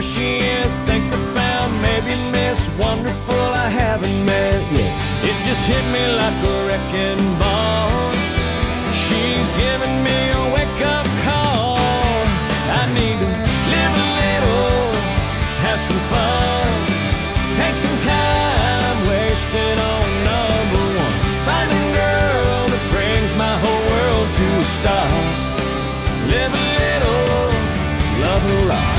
she is. Think I found maybe Miss Wonderful I haven't met yet. It just hit me like a wrecking ball. She's giving me a wake-up call. I need to live a little, have some fun, take some time wasted on number one. Find a girl that brings my whole world to a stop. Live a little, love a lot.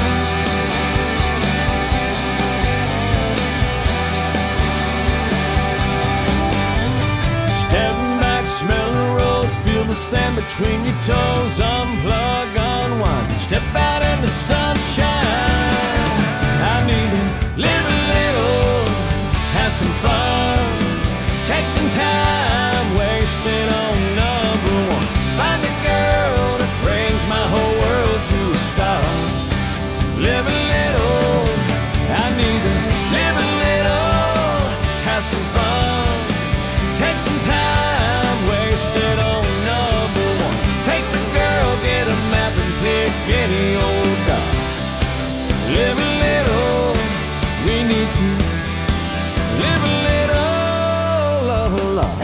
Stepping back, smell the rose, feel the sand between your toes. Unplug, unwind, step out in the sunshine. I need to live a little, have some fun, take some time wasted on number one. Find a girl that brings my whole world to a stop. Live a little, I need to live a little, have some fun, take some time wasted on number one. Take the girl, get a map and pick any old dot. Live a little, we need to live a little, love a lot.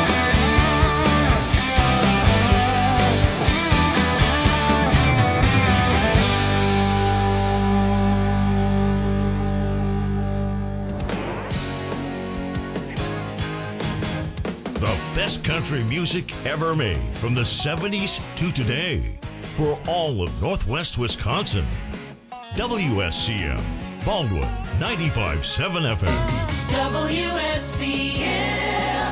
The best country music ever made from the 70s to today for all of Northwest Wisconsin. WSCM, Baldwin, 95.7 FM. WSCM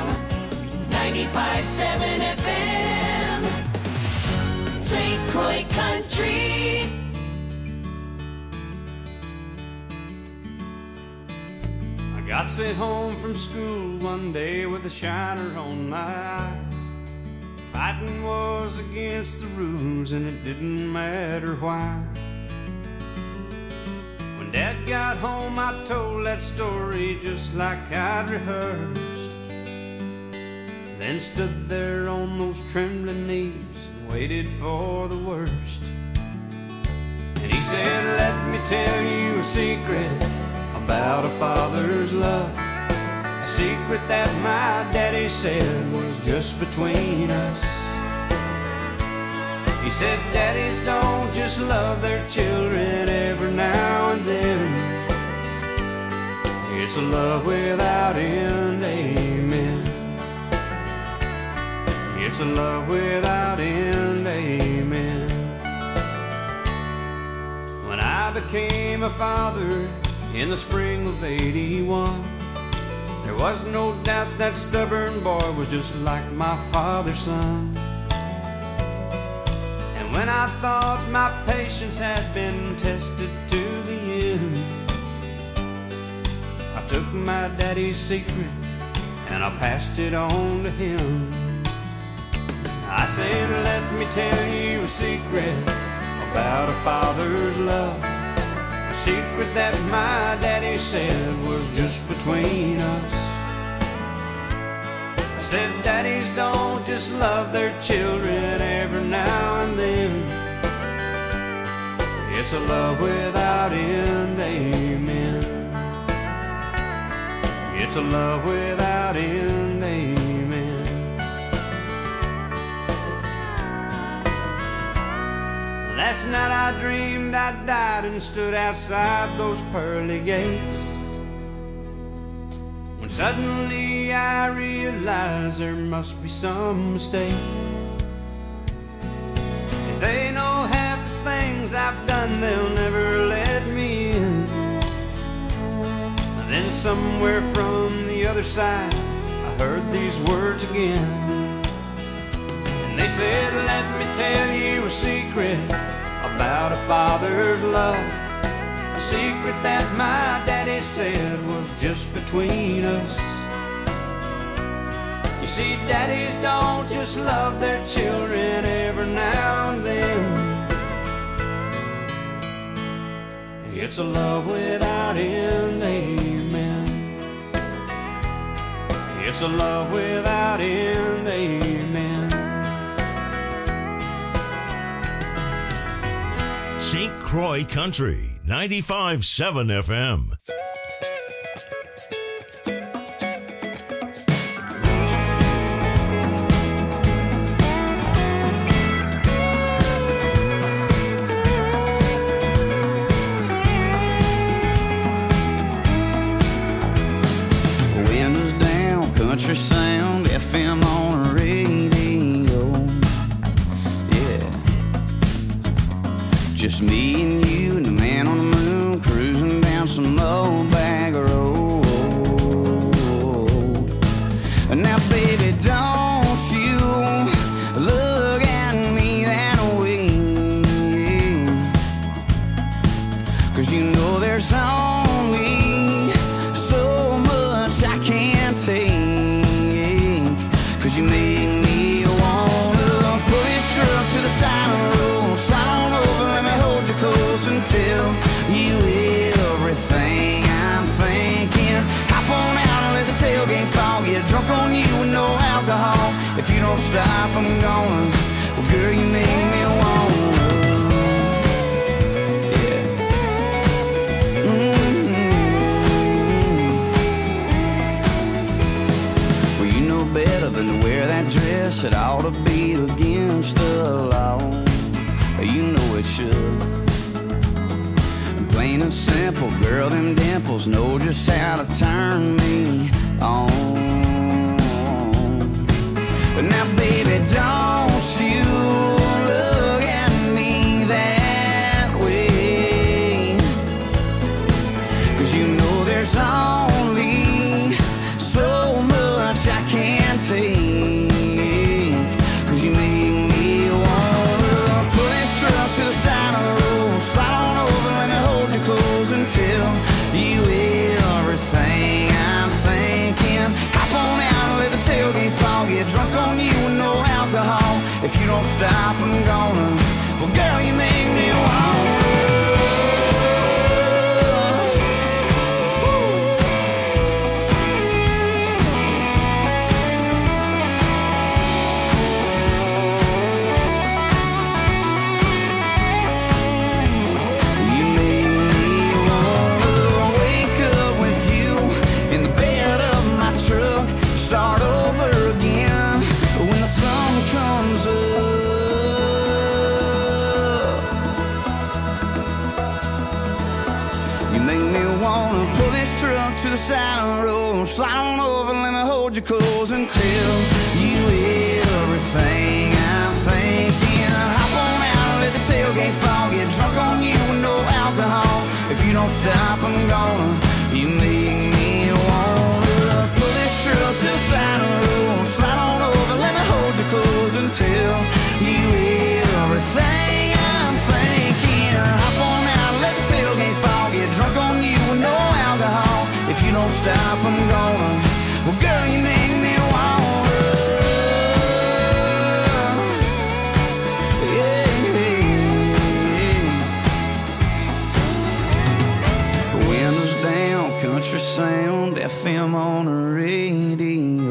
95.7 FM St. Croix Country. I got sent home from school one day with a shiner on my eye. Fighting was against the rules and it didn't matter why. When Dad got home I told that story just like I'd rehearsed. Then stood there on those trembling knees and waited for the worst. And he said, let me tell you a secret about a father's love. A secret that my daddy said was just between us. He said, daddies don't just love their children every now and then. It's a love without end, amen. It's a love without end, amen. When I became a father in the spring of '81, there was no doubt that stubborn boy was just like my father's son. And when I thought my patience had been tested to the end, I took my daddy's secret and I passed it on to him. I said, let me tell you a secret about a father's love. A secret that my daddy said was just between us. I said, daddies don't just love their children every now and then. It's a love without end, amen. It's a love without end, amen. Last night I dreamed I died and stood outside those pearly gates, when suddenly I realized there must be some mistake. If they know half the things I've done, they'll never let me in. And then somewhere from the other side I heard these words again. And they said, let me tell you a secret about a father's love. A secret that my daddy said was just between us. You see, daddies don't just love their children every now and then. It's a love without end, amen. It's a love without end, amen. St. Croix Country 95.7 FM. Windows down, country sound, FM on the radio. Yeah, just me and you and the man on the moon cruising down some old bag road. Now, baby, don't you look at me that way, 'cause you know there's only so much I can't take, 'cause you make me wanna pull this truck to the side of the road, slide on over, let me hold you close and tell you everything I'm thinking. Hop on out and let the tailgate fall, get drunk on you with no alcohol. If you don't stop, I'm gonna. Well, girl, you make me wanna. Yeah. Well, you know better than to wear that dress. It ought to be against the law. You know it should. Plain and simple, girl, them dimples know just how to turn me on. But now, baby, don't you look at me that way, 'cause you know there's only so much I can't take, 'cause you make me wanna pull this truck to the side of the road, slide on over, let me hold you close and tell you everything I'm thinking. Hop on out and let the tailgate fall, get drunk on you with no alcohol. If you don't stop, I'm gonna. Well, girl, you make me wanna. You make me wanna wake up with you in the bed of my truck, start over again when the sun comes up. You make me wanna pull this truck to the side of the road, slide on over, let me hold you close and tell you everything I'm thinking. Hop on out and let the tailgate fall, get drunk on you with no alcohol. If you don't stop, I'm gonna. You make me wanna pull this truck to the side of the road, slide on over, let me hold you close and tell you everything I'm thinking. Hop on out and let the tailgate fall, get drunk on you with no alcohol. If you don't stop, I'm gonna. Well, girl, you make me wanna. Yeah. Windows down, country sound, FM on the radio.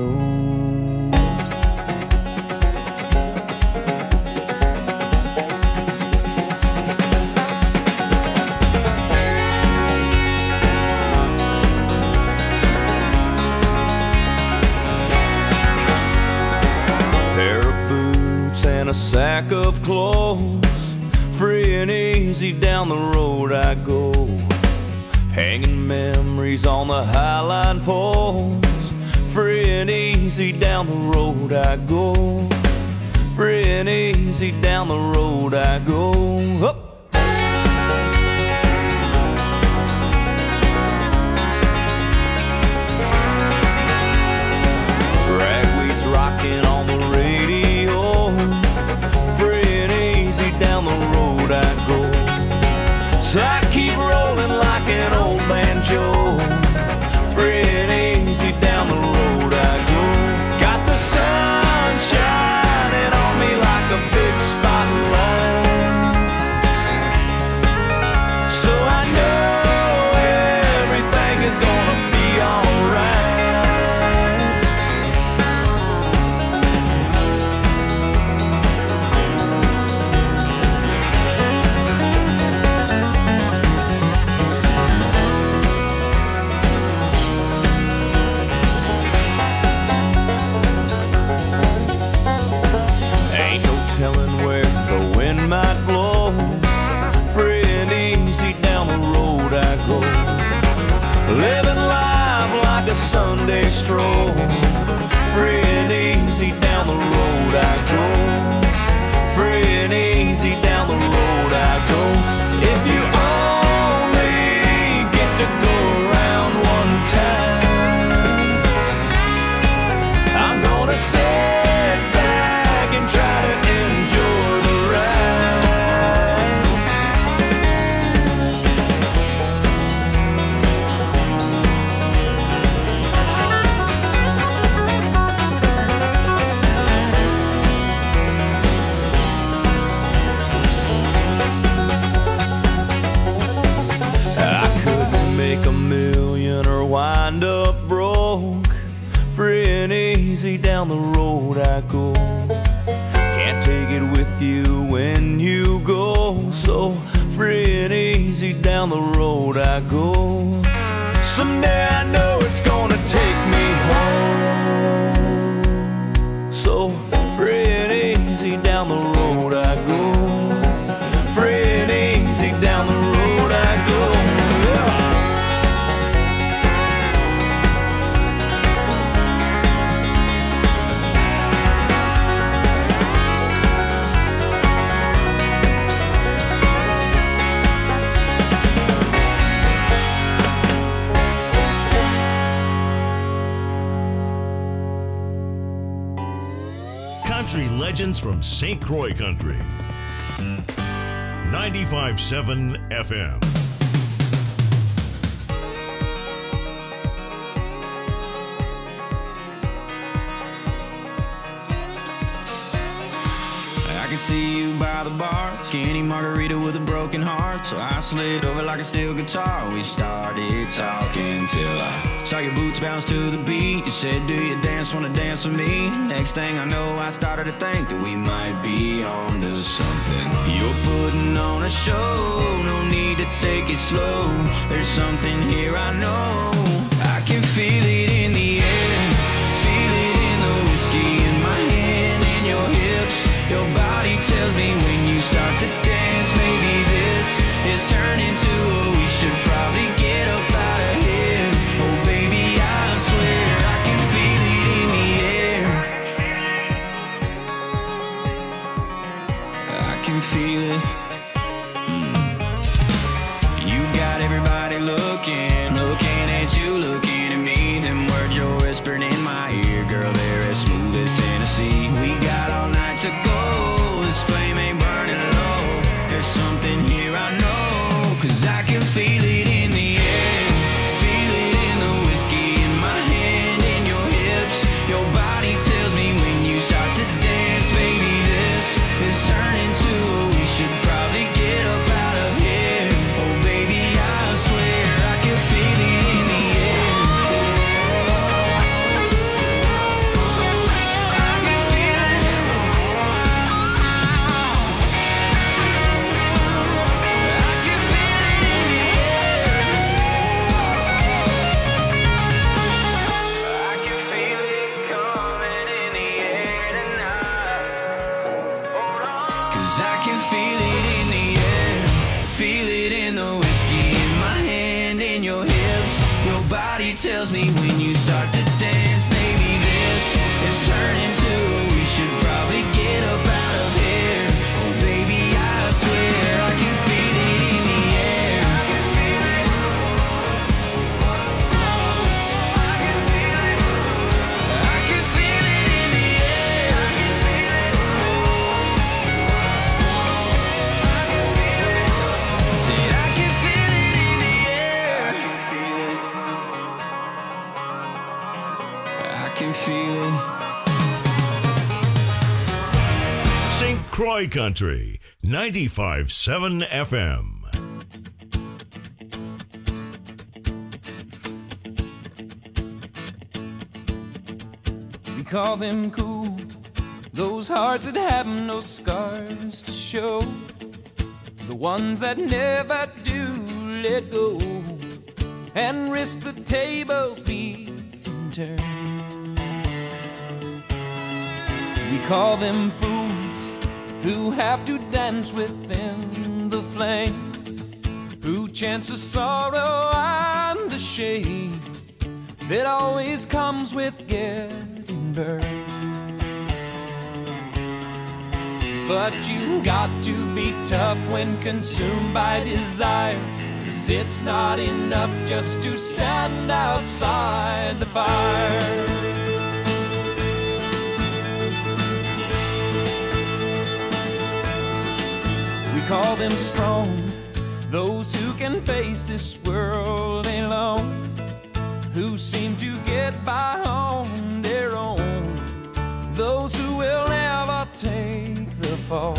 Pair of boots and a sack of clothes, free and easy down the road I go, hanging memories on the highline poles. Free and easy down the road I go, free and easy down the road I go. Up. Ragweed's rocking on the radio, free and easy down the road I go. So I keep rolling like an old banjo, free and easy down the road I go. Got the sun shining on me like a big spotlight. Sunday stroll. Free and easy down the road I go. Free and easy down the road I go. If you only get to go around one time, I'm gonna sit back and try to enjoy the ride. A million or wind up broke. Free and easy down the road I go. Can't take it with you when you go. So free and easy down the road I go. Someday I know it's gonna take me home. So free and easy down the road I go. Free and easy down the road I go. Country legends from St. Croix Country. 95.7 FM. I could see you by the bar, skinny margarita with a broken heart. So I slid over like a steel guitar. We started talking till I saw your boots bounce to the beat. You said, do you dance, wanna dance with me? Next thing I know, I started to think that we might be on to something. You're putting on a show, no need to take it slow. There's something here I know. I can feel it in the air, feel it in the whiskey in my hand and your hips. Your body tells me when you start to dance, maybe this is turning to a we should probably get up out of here. Oh baby, I swear I can feel it in the air. I can feel it. You got everybody looking at you, looking at me. Them words you're whispering in my ear, girl, they're as smooth as Tennessee. We got all night to go. This flame ain't burning low. There's something here I know, 'cause I can feel it in the air, feel it in the whiskey in my hand and your hips. Your body tells me when you start to dance, baby, this is turning to a we should probably get up out of here. Oh baby, I swear I can feel it in the air. I can feel it. I can feel it in the air, feel it in the whiskey in my hand and your hips. Your body tells me when you start to dance, maybe this is turning to we should probably get up out of here. Oh baby, I swear I can feel it in the air. I can feel it in the air. Said I can feel it in the air. I can feel it. St. Croix Country, 95.7 FM. We call them cool, those hearts that have no scars to show, the ones that never do let go and risk the tables being turned. We call them fools who have to dance within the flame, who chance the sorrow and the shame, It always comes with getting burned. But you got to be tough when consumed by desire, 'cause it's not enough just to stand outside the fire. We call them strong, those who can face this world alone, who seem to get by on their own, those who will never take the fall.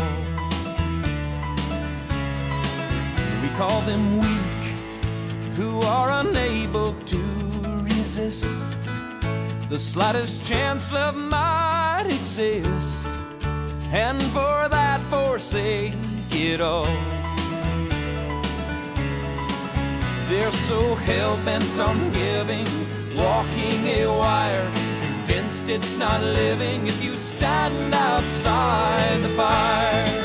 We call them weak, who are unable to resist the slightest chance love might exist, and for that forsake it all. They're so hell-bent on giving, walking a wire, convinced it's not living if you stand outside the fire.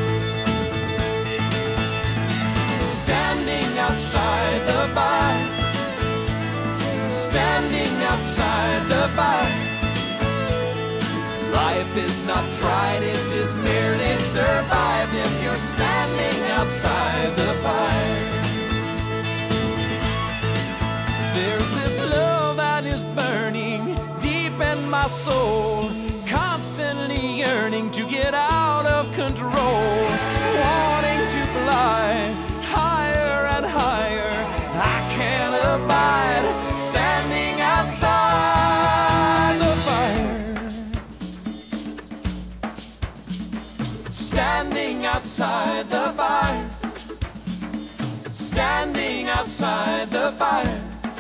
Standing outside the fire, standing outside the fire. Life is not tried, it is merely survived if you're standing outside the fire. There's this love that is burning deep in my soul, constantly yearning to get out of control, wanting to fly higher and higher. I can't abide standing outside the fire. Standing outside the fire. Standing outside the fire.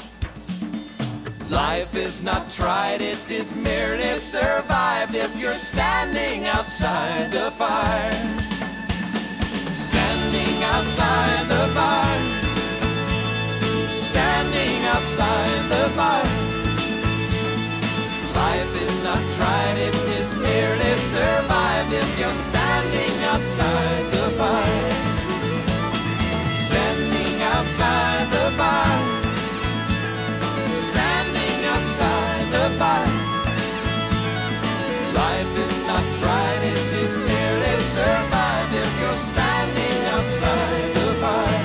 Life is not tried, it is merely survived if you're standing outside the fire. Standing outside the fire. Standing outside the fire. Life is not tried, it is merely survived if you're standing outside the fire. Standing outside the fire. Standing outside the fire. Life is not tried, it is merely survived if you're standing outside the fire.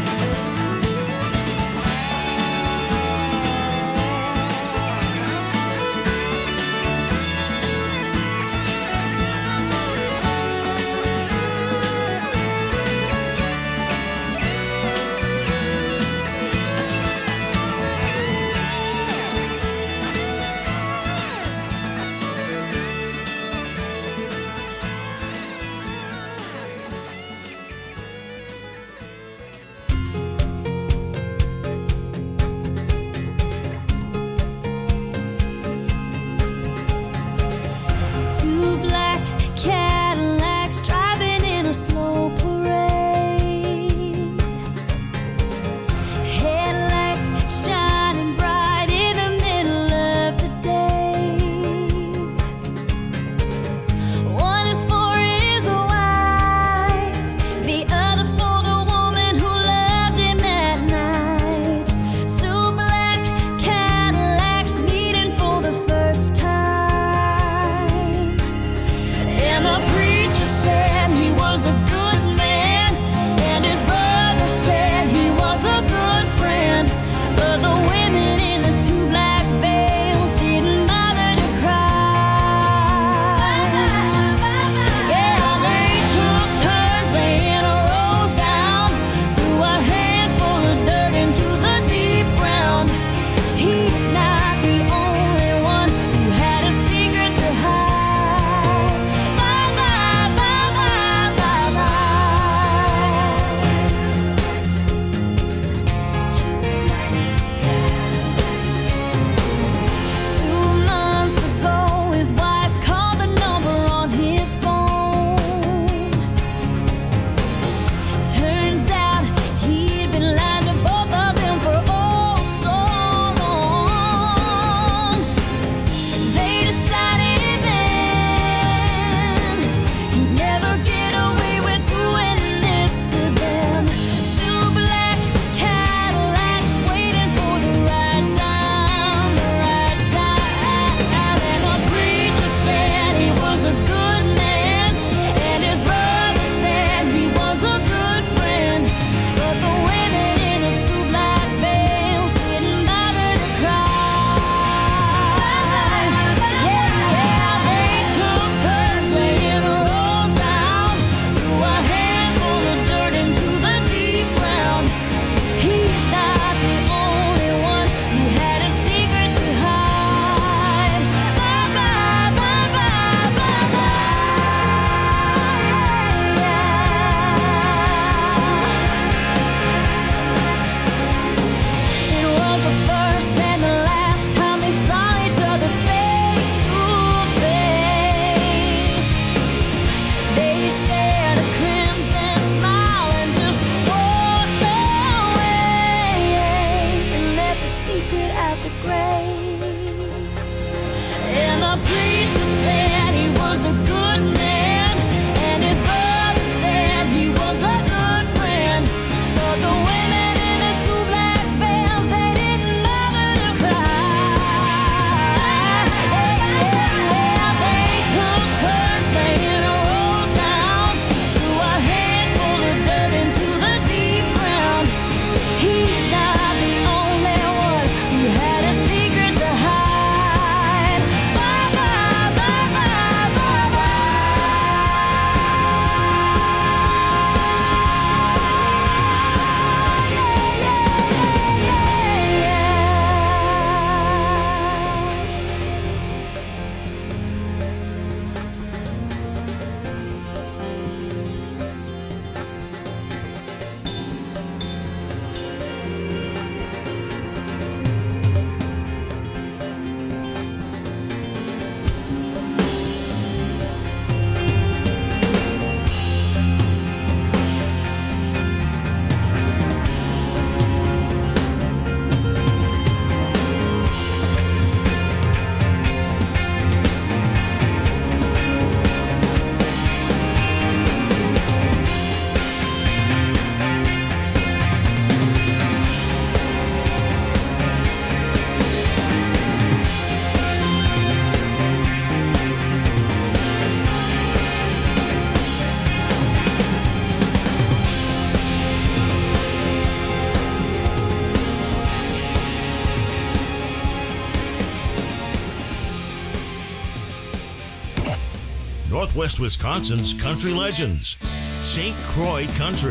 Northwest Wisconsin's country legends. St. Croix Country.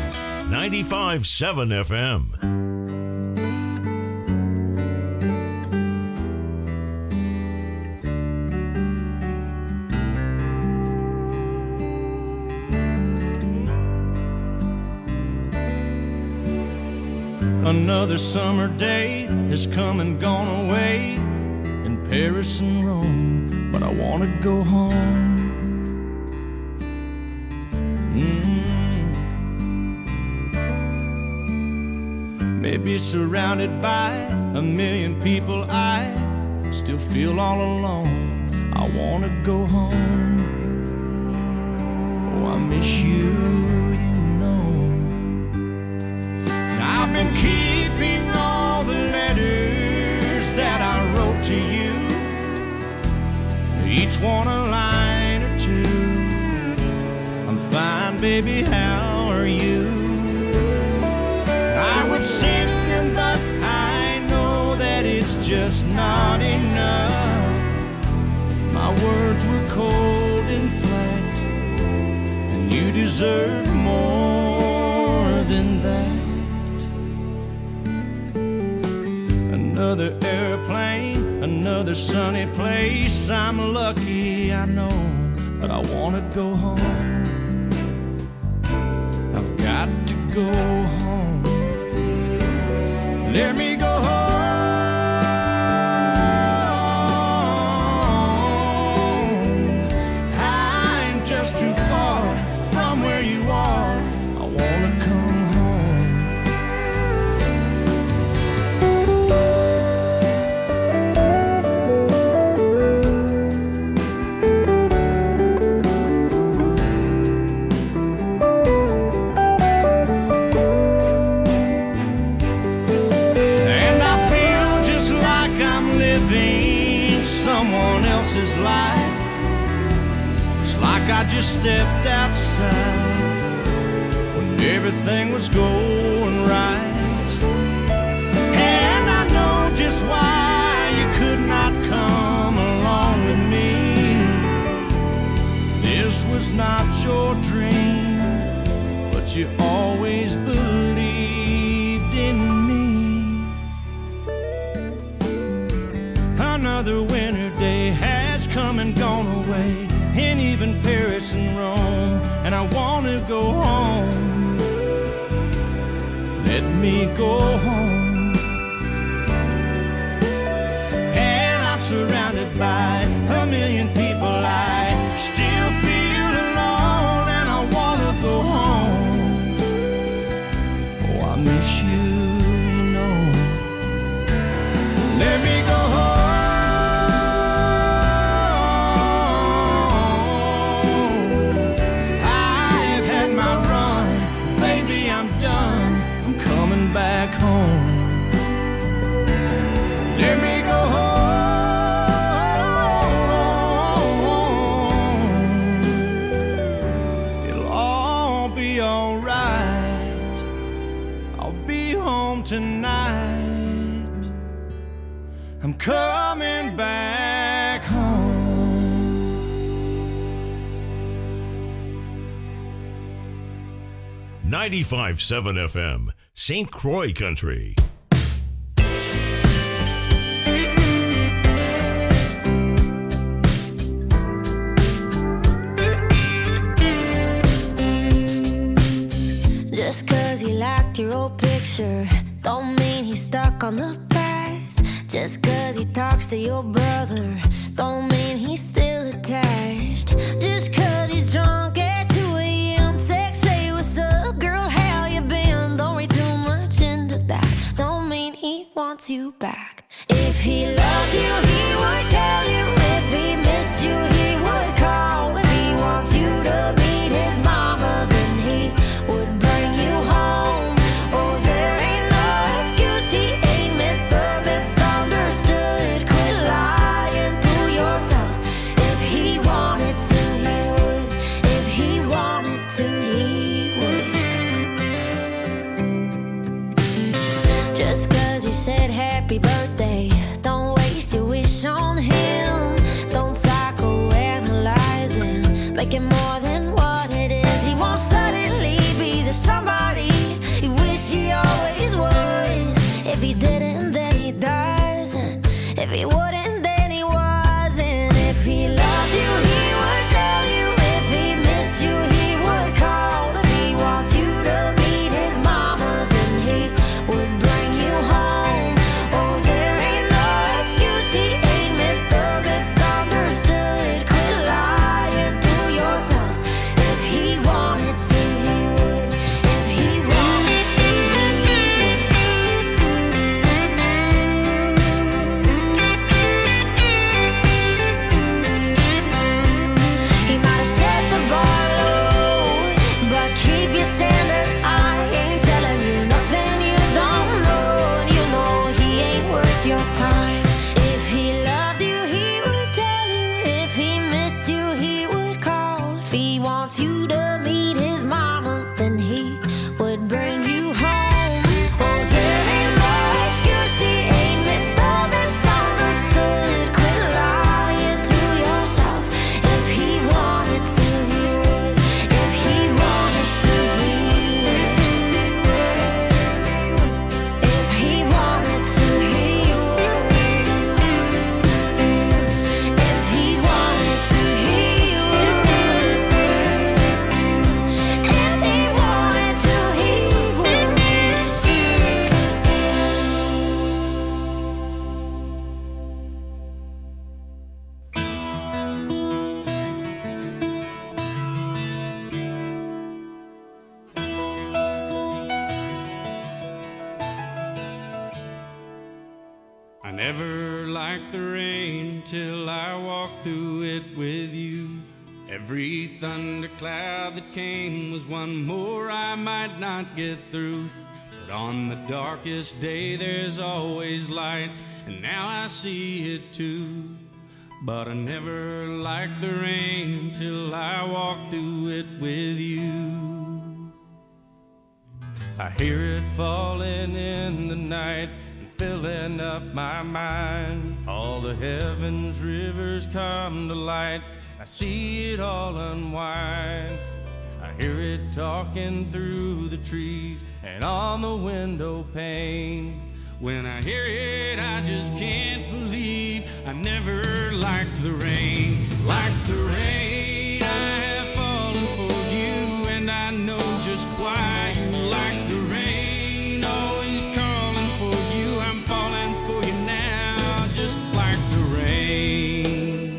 95.7 FM. Another summer day has come and gone away in Paris and Rome, but I want to go home. Maybe surrounded by a million people, I still feel all alone. I want to go home. Oh, I miss you, you know. I've been keeping all the letters that I wrote to you, each one a line or two. I'm fine, baby, how are you? I would send them, but I know that it's just not enough. My words were cold and flat, and you deserve more than that. Another airplane, another sunny place. I'm lucky, I know, but I want to go home. I've got to go home. Let me go home. I'm just too far from where you are. I want to come home. I just stepped outside when everything was going right, and I know just why you could not come along with me. This was not your dream, but you always believed in me. Another winter day has come and gone away, and even Paris and Rome, and I want to go home. Let me go home. And I'm surrounded by a million people. I still feel alone, and I want to go home. Oh, I miss you, you know. Let me go home. Back home. Let me go home. It'll all be alright. I'll be home tonight. I'm coming back home. 95.7 FM. St. Croix Country. Just cause he liked your old picture don't mean he's stuck on the past. Just cause he talks to your brother don't mean he's still attached. Just cause he's drunk at 2 a.m. text, say what's up girl, how you been? Don't read too much into that, don't mean he wants you back. If he loved you he would tell you, if he missed you he would call. If he wants you to meet his mama then he would bring you home. Oh, there ain't no excuse, he ain't Mr. Misunderstood. Quit lying to yourself. If he wanted to he would, if he wanted to he would. Just cause he said happy birthday don't waste your wish. make it more than what it is. He won't suddenly be the somebody he wished he always was. If he didn't, then he doesn't. If he wouldn't, then he wasn't. If he loved you, he would tell you. If he missed you, he would call. If he wants you to meet his mama, then he would bring you home. Oh, there ain't no excuse. He ain't Mr. Misunderstood. Quit lying to yourself. If he wanted to, he would. If he wanted to, he would. He might have set the bar low, but keep your standards high. Ain't telling you nothing you don't know, and you know he ain't worth your time. If he loved you, he would tell you. If he missed you, he would call. If he wants you to meet his mama, then he would bring you home. Oh, there ain't no excuse. He ain't Mr. Misunderstood. Quit lying to yourself. If he wanted to, he would. If he wanted to, he would. If he wanted to, he would. If he wanted to, he would. If he wanted to, he would. I never liked the rain till I walked through it with you. Every thundercloud that came was one more I might not get through. But on the darkest day there's always light, and now I see it too. But I never liked the rain till I walked through it with you. I hear it falling in the night and filling up my mind. All the heavens rivers come to light. I see it all unwind. I hear it talking through the trees and on the window pane. When I hear it, I just can't believe I never liked the rain. Like the rain, I have fallen for you, and I know just why you like the rain. Always calling for you, I'm falling for you now, just like the rain.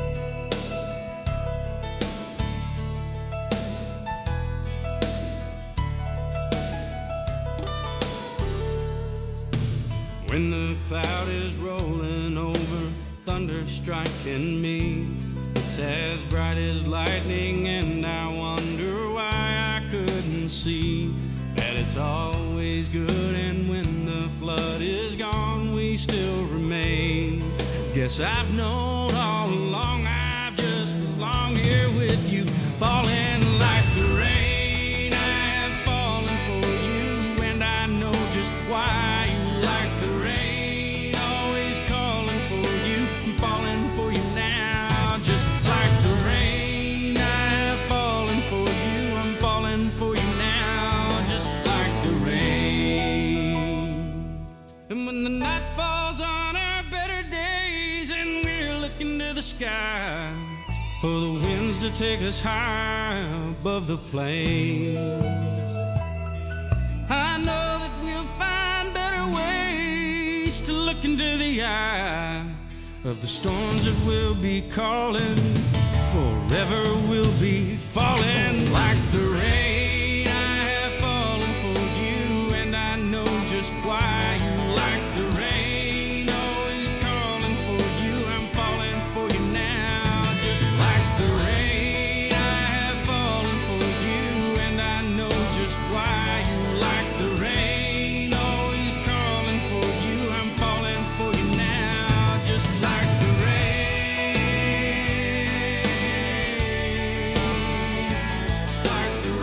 When the cloud is rolling over, thunder striking me, it's as bright as lightning, and I wonder why I couldn't see that it's always good, and when the flood is gone, we still remain. Guess I've known all along, I've just belonged here with you, falling like the rain. I have fallen for you, and I know just why you like the rain. Always calling for you, I'm falling for you now, just like the rain. I have fallen for you, I'm falling for you now, just like the rain. And when the night falls on our better days and we're looking to the sky for the winds to take us high above the plains, I know that we'll find better ways to look into the eye of the storms that will be calling. Forever we'll be falling like the rain. I have fallen for you, and I know just why you like the rain. Always calling for you, I'm falling for you now, just like the rain. I have fallen for you, and I know just why you like the rain. Always calling for you, I'm falling for you now, just like the rain. Like the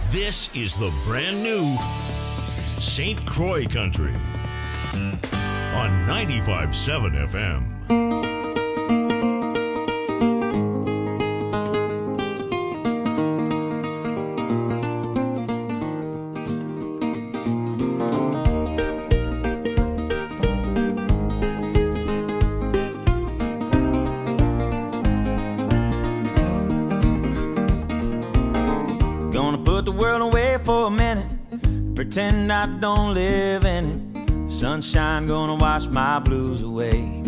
This is the brand new St. Croix Country on 95.7 FM. Pretend I don't live in it. Sunshine gonna wash my blues away.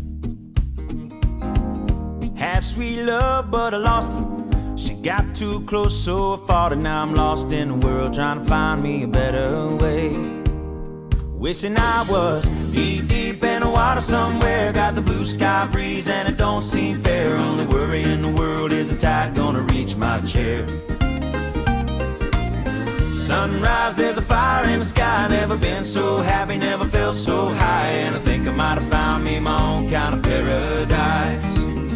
Had sweet love, but I lost it. She got too close, so I fought it. Now I'm lost in the world, trying to find me a better way. Wishing I was knee deep in the water somewhere. Got the blue sky breeze and it don't seem fair. Only worry in the world is the tide gonna reach my chair. Sunrise, there's a fire in the sky. Never been so happy, never felt so high. And I think I might have found me my own kind of paradise.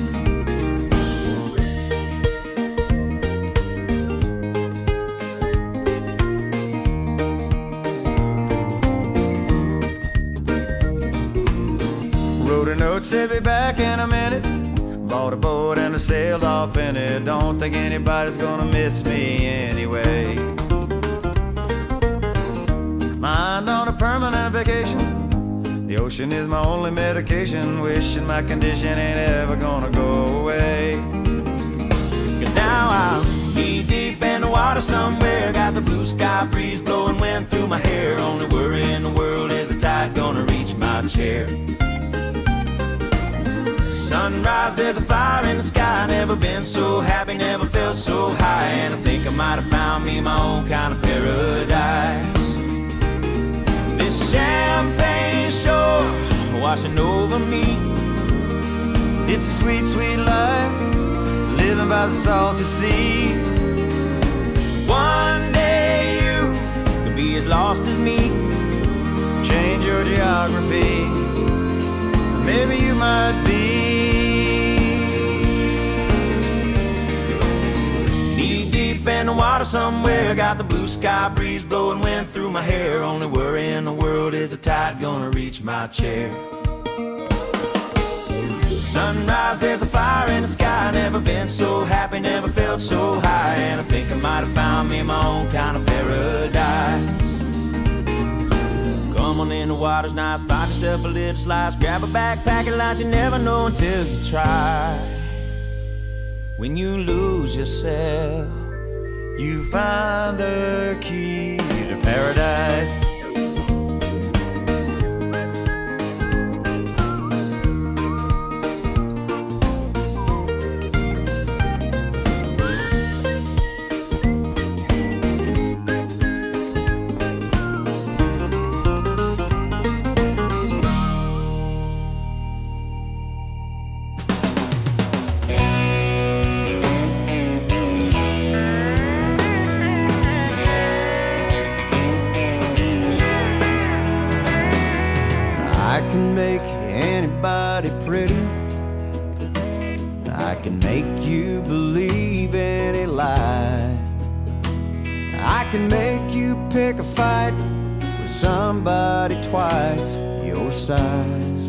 Wrote a note, said be back in a minute. Bought a boat and I sailed off in it. Don't think anybody's gonna miss me anyway. Mind on a permanent vacation. The ocean is my only medication. Wishing my condition ain't ever gonna go away. Cause now I'm knee deep in the water somewhere. Got the blue sky breeze blowing wind through my hair. Only worry in the world is the tide gonna reach my chair. Sunrise, there's a fire in the sky. Never been so happy, never felt so high. And I think I might have found me my own kind of paradise. This champagne shore washing over me. It's a sweet, sweet life, living by the salty sea. One day you could be as lost as me. Change your geography, maybe you might be. Knee deep in the water somewhere. Got the blue sky breeze blowing wind through my hair. Only worry in the world is the tide gonna reach my chair. Sunrise, there's a fire in the sky. Never been so happy, never felt so high. And I think I might have found me my own kind of paradise. Come on in, the water's nice. Find yourself a little slice. Grab a backpack and lunch. You never know until you try. When you lose yourself, you find the key to paradise. Pretty, I can make you believe any lie. I can make you pick a fight with somebody twice your size.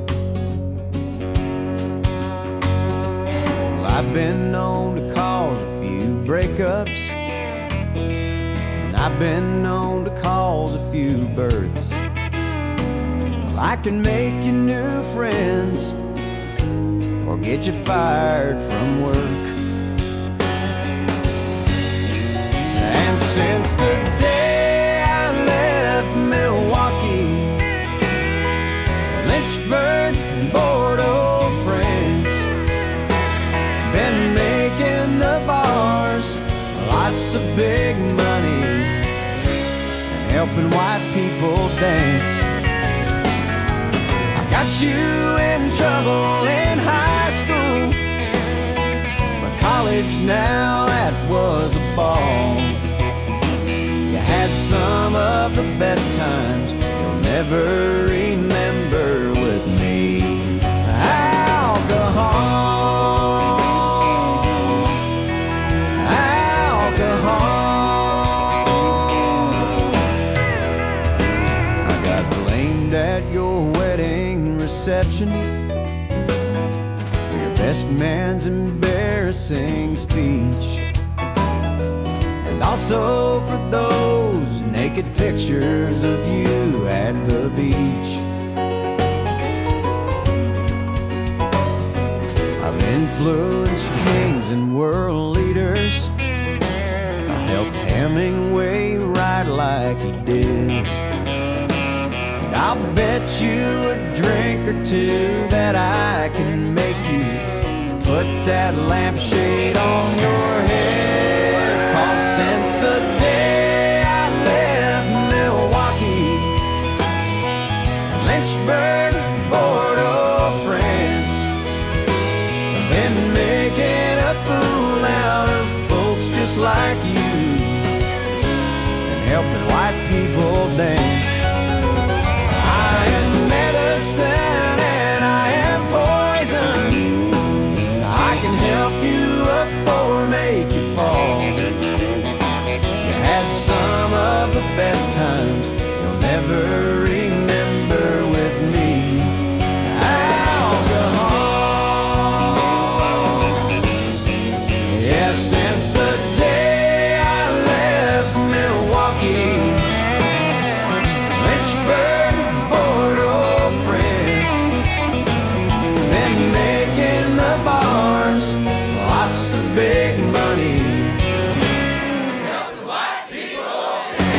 Well, I've been known to cause a few breakups, and I've been known to cause a few births. I can make you new friends or get you fired from work. And since the day I left Milwaukee, Lynchburg and Bordeaux, France, been making the bars lots of big money and helping white people dance. Got you in trouble in high school, but college now, that was a ball. You had some of the best times you'll never remember with me. Alcohol, alcohol. reception, for your best man's embarrassing speech, and also for those naked pictures of you at the beach. I've influenced kings and world leaders. I helped Hemingway write like he did. And I'll bet you a drink or two that I can make you put that lampshade on your head. 'Cause since the day I left Milwaukee, Lynchburg, Bordeaux, France, I've been making a fool out of folks just like you, and helping white people dance. I am medicine and I am poison. I can help you up or make you fall. You had some of the best times you'll never remember with me. Alcohol. Yeah, since the day I left Milwaukee, Lynchburg, Bordeaux, France, been making the bars lots of big money. Helping white people.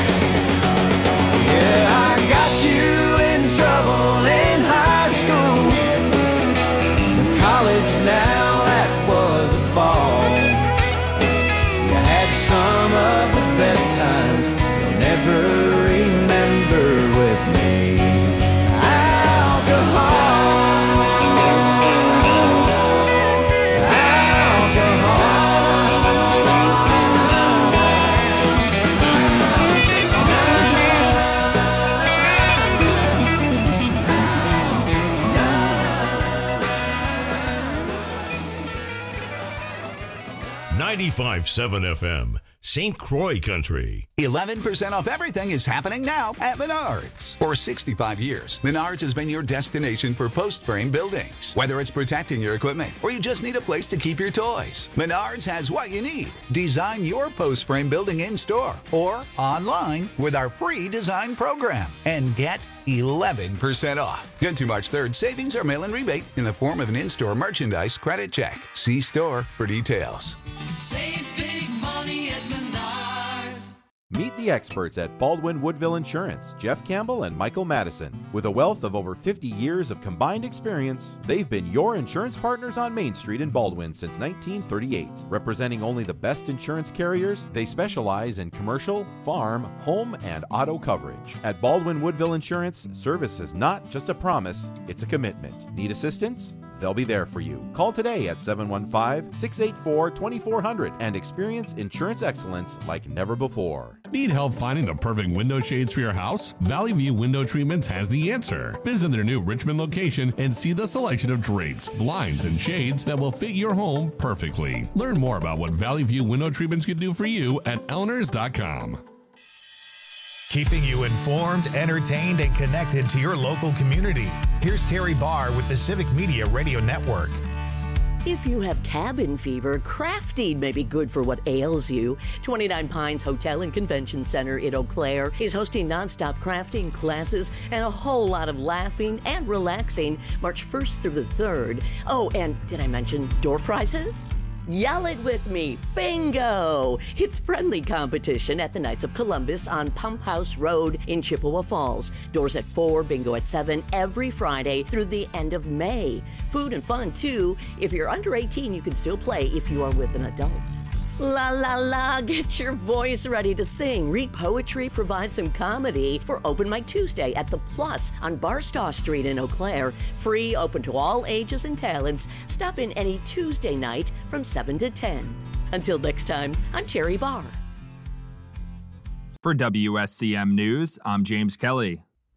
Yeah, I got you in trouble in high school. In college now, that was a ball. You had some of the best times you'll never remember with me. .7 FM, St. Croix Country. 11% off everything is happening now at Menards. For 65 years, Menards has been your destination for post-frame buildings. Whether it's protecting your equipment or you just need a place to keep your toys, Menards has what you need. Design your post-frame building in-store or online with our free design program and get 11% off. Good through March 3rd, savings or mail-in rebate in the form of an in-store merchandise credit check. See store for details. Save big money at Menards. Meet the experts at Baldwin Woodville Insurance, Jeff Campbell and Michael Madison. With a wealth of over 50 years of combined experience, they've been your insurance partners on Main Street in Baldwin since 1938. Representing only the best insurance carriers, they specialize in commercial, farm, home, and auto coverage. At Baldwin Woodville Insurance, service is not just a promise, it's a commitment. Need assistance? They'll be there for you. Call today at 715-684-2400 and experience insurance excellence like never before. Need help finding the perfect window shades for your house? Valley View Window Treatments has the answer. Visit their new Richmond location and see the selection of drapes, blinds, and shades that will fit your home perfectly. Learn more about what Valley View Window Treatments can do for you at Elners.com. Keeping you informed, entertained, and connected to your local community. Here's Terry Barr with the Civic Media Radio Network. If you have cabin fever, crafting may be good for what ails you. 29 Pines Hotel and Convention Center in Eau Claire is hosting nonstop crafting classes and a whole lot of laughing and relaxing March 1st through the 3rd. Oh, and did I mention door prizes? Yell it with me, bingo! It's friendly competition at the Knights of Columbus on Pump House Road in Chippewa Falls. Doors at 4, bingo at 7, every Friday through the end of May. Food and fun, too. If you're under 18, you can still play if you are with an adult. La la la, get your voice ready to sing. Read poetry, provide some comedy for Open Mic Tuesday at The Plus on Barstow Street in Eau Claire. Free, open to all ages and talents. Stop in any Tuesday night from 7 to 10. Until next time, I'm Terry Barr. For WSCM News, I'm James Kelly.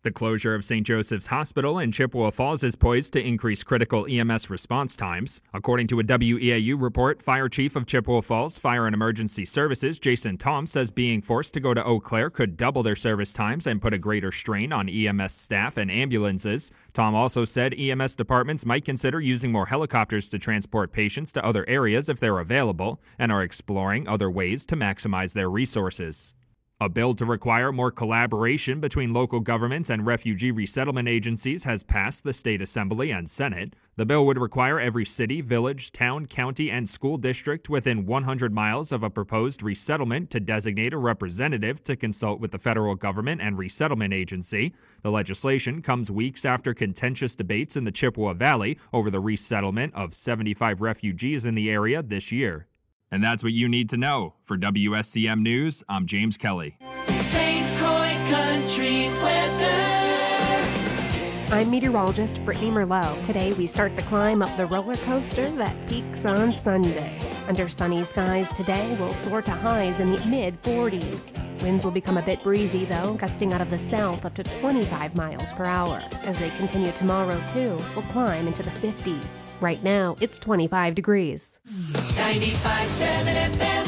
The closure of St. Joseph's Hospital in Chippewa Falls is poised to increase critical EMS response times. According to a WEAU report, Fire Chief of Chippewa Falls Fire and Emergency Services, Jason Tom, says being forced to go to Eau Claire could double their service times and put a greater strain on EMS staff and ambulances. Tom also said EMS departments might consider using more helicopters to transport patients to other areas if they're available, and are exploring other ways to maximize their resources. A bill to require more collaboration between local governments and refugee resettlement agencies has passed the State Assembly and Senate. The bill would require every city, village, town, county, and school district within 100 miles of a proposed resettlement to designate a representative to consult with the federal government and resettlement agency. The legislation comes weeks after contentious debates in the Chippewa Valley over the resettlement of 75 refugees in the area this year. And that's what you need to know. For WSCM News, I'm James Kelly. St. Croix Country Weather. I'm meteorologist Brittany Merlot. Today we start the climb up the roller coaster that peaks on Sunday. Under sunny skies today, we'll soar to highs in the mid-40s. Winds will become a bit breezy, though, gusting out of the south up to 25 miles per hour. As they continue tomorrow, too, we'll climb into the 50s. Right now, it's 25 degrees. 95.7 FM.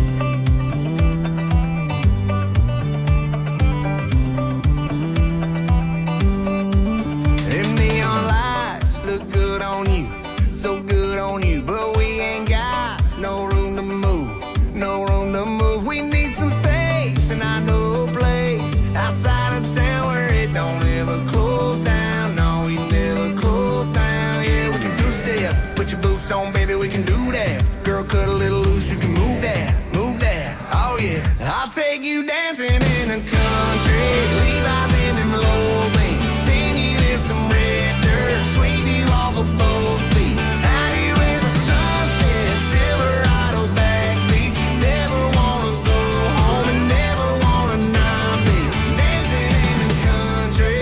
Them neon lights look good on you, so good on you, but we ain't got no room to move, no room to move. We need some space, and I know a place outside of town where it don't ever close down. No, we never close down. Yeah, we can two-step, put your boots on, baby, we can do that. Girl, cut a little loose, you can move that, move that. Oh yeah, I'll take you dancing in the country, Levi's in them low beams, spin you in some red dirt, sweep you off of both feet. Out here where the sun sets, Silverado back beach. You never wanna go home and never wanna not be dancing in the country,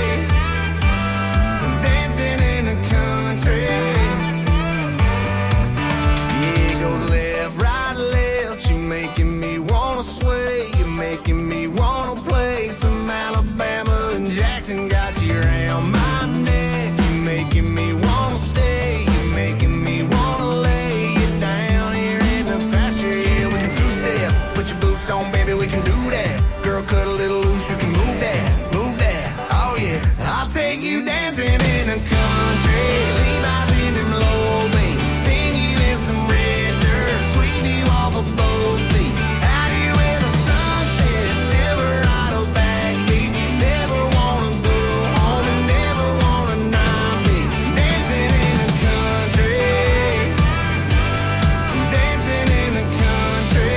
dancing in the country. Yeah, it goes left, right, left. You're making me wanna sway. You're making me wanna play some Alabama and Jackson. Got you around my neck. You're making me wanna stay. You're making me wanna lay you down here in the pasture. Yeah, we can two-step. Put your boots on, baby, we can do that. Girl, cut a little loose, you can move that, move that. Oh yeah, I'll take you dancing in the country. Levi's in them low beams, spin you in some red dirt, sweep you off of both feet. Out here where the sun sets, Silverado back beach. You never wanna go home and never wanna not be dancing in the country, dancing in the country.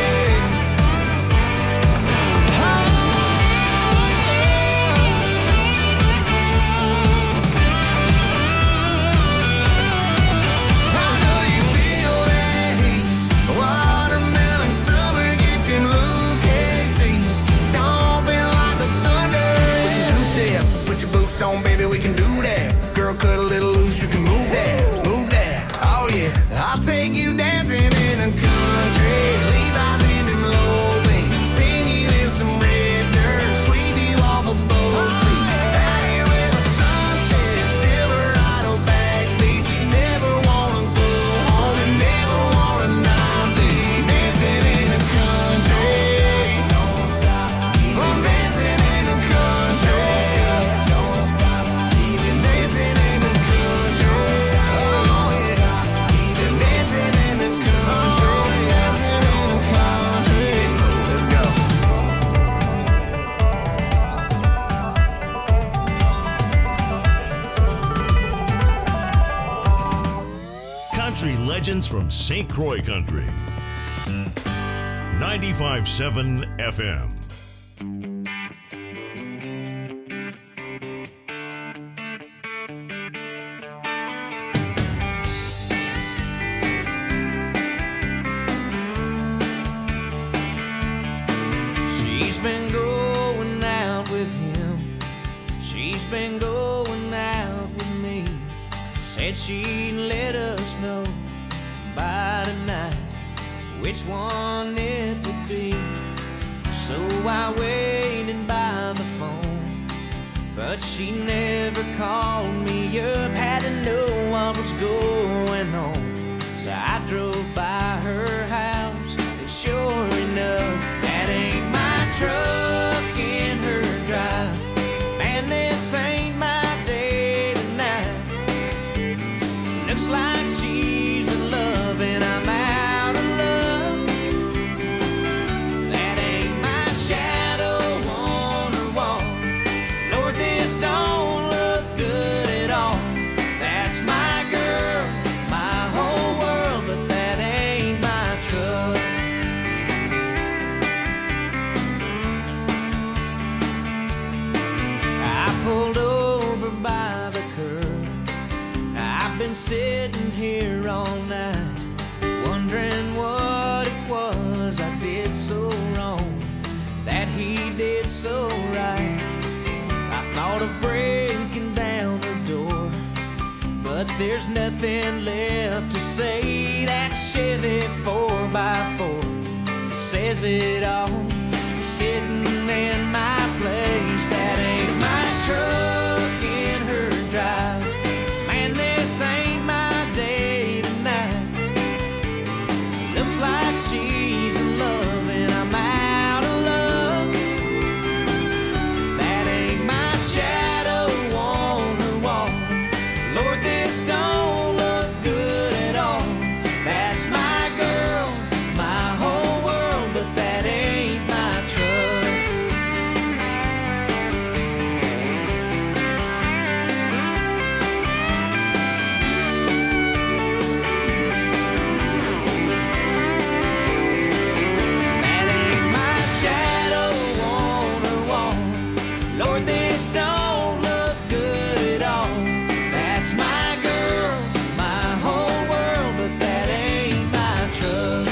I know you feel that heat, watermelon summer, getting Lucas, stomping like the thunder. Two-step, put your boots on, baby, we can do that. Girl, cut a little loose, you can move that, move that. Oh yeah, I'll take you dancing in the country. Levi's in them low beams, spin you in some red dirt, sweep you off of both feet. Out here where the sun sets, Silverado back beach. You never wanna go home and never wanna not be dancing in the country. Don't stop, keep dancing in the country. Don't stop, keep dancing in the country. Oh yeah, keep dancing in the country, dancing in the country. Let's go. Country legends from St. Croix Country. 95.7 FM. She's been going out with him. She's been going out with me. Said she'd let us know by tonight which one it would be. So I waited by the phone, she never called me up. Had to know what was going on, so I drove by her house, and sure enough, that ain't my truck in her drive. Man, this ain't my day tonight. Looks like she's in love and I'm out of luck. That ain't my shadow on her wall. Lord, this don't look good at all. That's my girl, my whole world, but that ain't my truck. I pulled over by the curb. I've been sitting here all night, wondering what it was I did so wrong, that he did so right. I thought of breaking down the door, but there's nothing left to say. That Chevy 4x4 says it all, sitting in my place. That ain't my truck in her drive. Man, this ain't my day tonight. Looks like she's in love and I'm out of luck. That ain't my shadow on her wall. Lord, this don't look good at all. That's my girl, my whole world, but that ain't my truck. That ain't my shadow on her wall. Lord, this don't look good at all. That's my girl, my whole world, but that ain't my truck.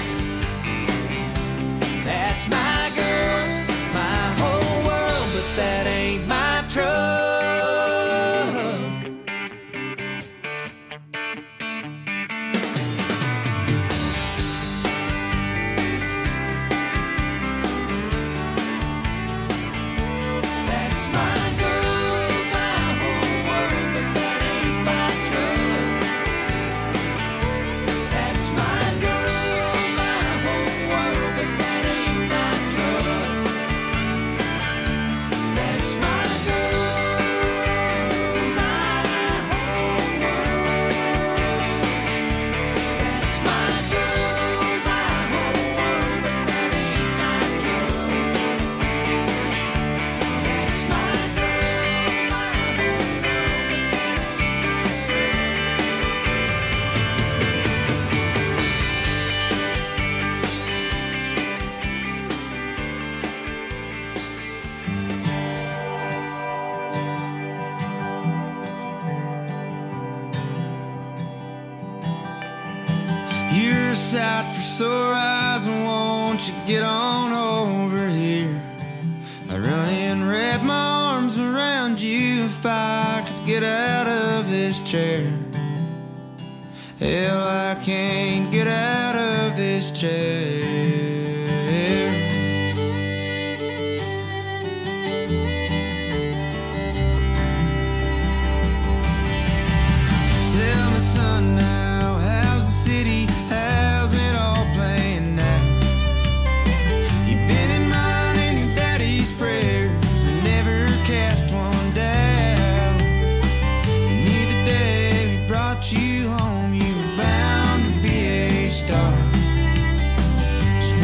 That's my girl, my whole world, but that ain't my truck. That's my girl, my whole world, but that ain't my truck. That's my girl, my whole world, but that ain't my truck. That's my girl, my whole world. That's my girl, my whole world, but that ain't my truck. That's my girl, my whole You're a sight for sore eyes, and won't you get on over here? I'd run and wrap my arms around you if I could get out of this chair. Hell, I can't get out of this chair. Tell me, son, now, how's the city? How's it all playing now? You've been in mine and your daddy's prayers, but never cast one doubt. And either day we brought you home, you were bound to be a star. Just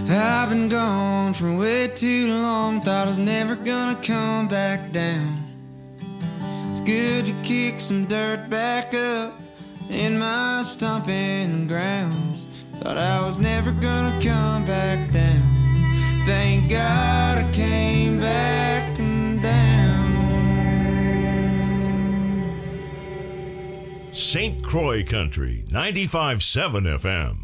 I've been gone for way too long, thought I was never gonna come back down. It's good to kick some dirt back up in my stomping grounds. Thought I was never gonna come back down. Thank God I came back down. St. Croix Country, 95.7 FM.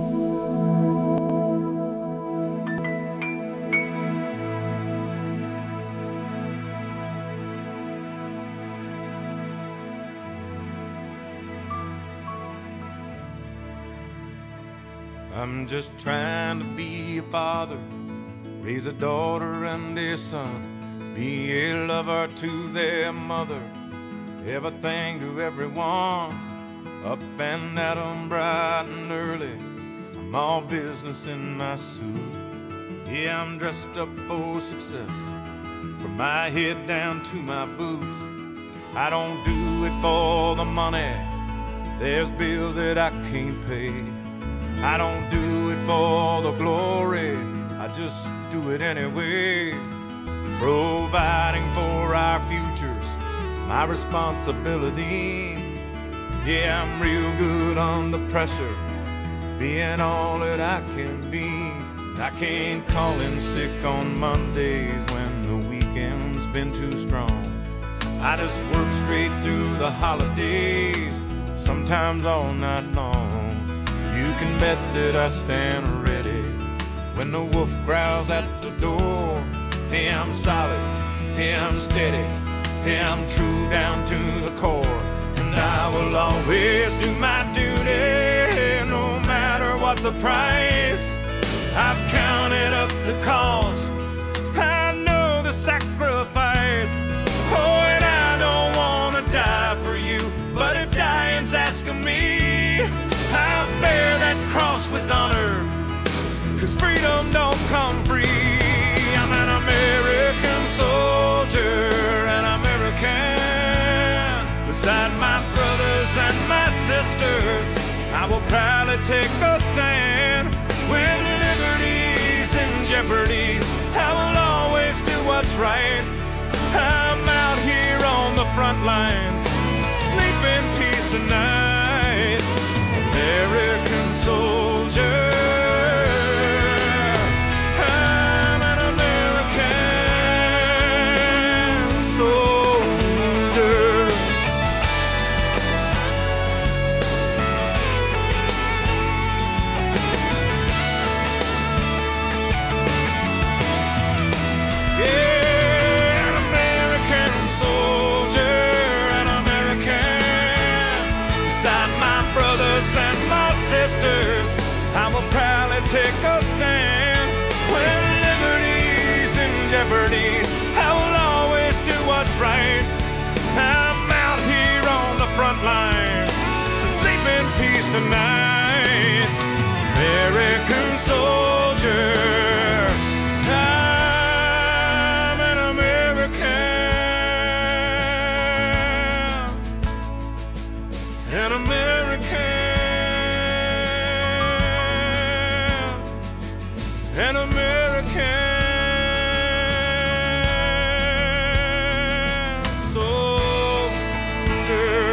I'm just trying to be a father, raise a daughter and a son, be a lover to their mother, everything to everyone, up and at 'em bright and early. I'm all business in my suit. Yeah, I'm dressed up for success, from my head down to my boots. I don't do it for the money, there's bills that I can't pay. I don't do it for the glory, I just do it anyway. Providing for our futures, my responsibility. Yeah, I'm real good under pressure, being all that I can be. I can't call in sick on Mondays when the weekend's been too strong. I just work straight through the holidays, sometimes all night long. You can bet that I stand ready when the wolf growls at the door. Hey, I'm solid, hey, I'm steady, hey, I'm true down to the core. And I will always do my duty, no matter what the price. I've counted up the cost, I know the sacrifice. Oh, and I don't want to die for you, but if dying's asking me, I'll bear that cross with honor, 'cause freedom don't come free. I'm an American soldier, an American. Beside my brothers and my sisters, I will proudly take a stand. When liberty's in jeopardy, I will always do what's right. I'm out here on the front lines, sleep in peace tonight. American soldier, I'm an American soldier. Yeah, an American soldier, an American. Beside my brothers and my sisters, I will proudly take a stand. When liberty's in jeopardy, I will always do what's right. I'm out here on the front line, so sleep in peace tonight. American soldier, I'm an American, an American. An American soldier.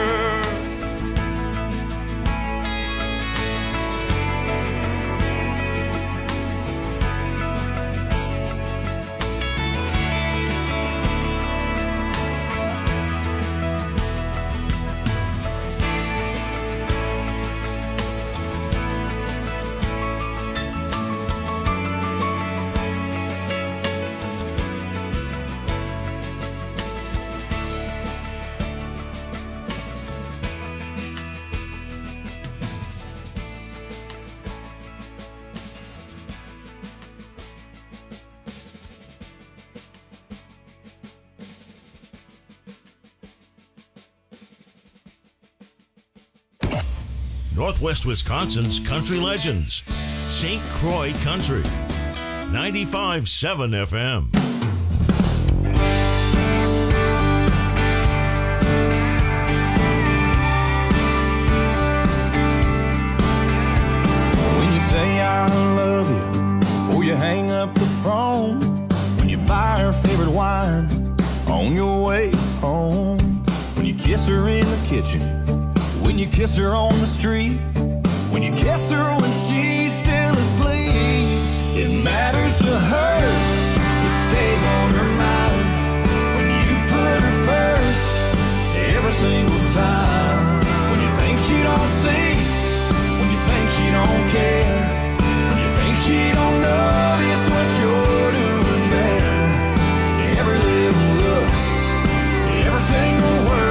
Northwest Wisconsin's country legends. St. Croix Country, 95.7 FM. When you say I love you, before kiss her on the street, when you kiss her